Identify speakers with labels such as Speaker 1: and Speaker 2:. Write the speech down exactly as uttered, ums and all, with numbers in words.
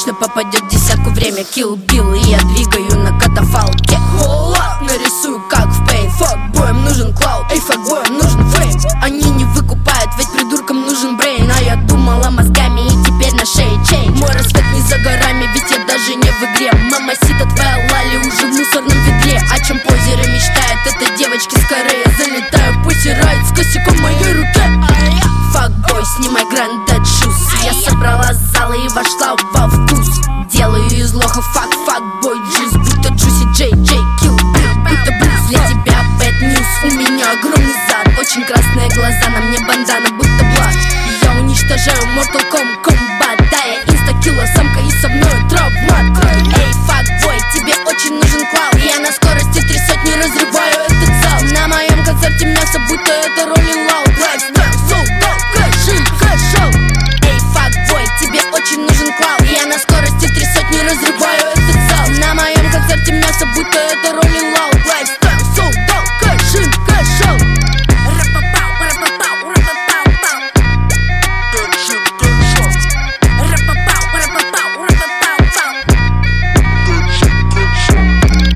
Speaker 1: точно попадет в десятку. Время kill bill, и я двигаю на катафалке. Холла, нарисую как в Paint. Факбоям нужен клауд, эй, факбоям нужен фейм. Они не выкупают, ведь придуркам нужен брейн. А я думала мозгами, и теперь на шее чейн. Мой рассвет не за горами, ведь я даже не в игре. Мамасита, твоя лали уже в мусорном ведре. О чем позеро мечтает, это девочки скорее. Залетаю, посирает с косяком в моей руке. Факбой, снимай грандед шус. Я собрала залы и вошла во вкус. Делаю из лоха фак, факбой.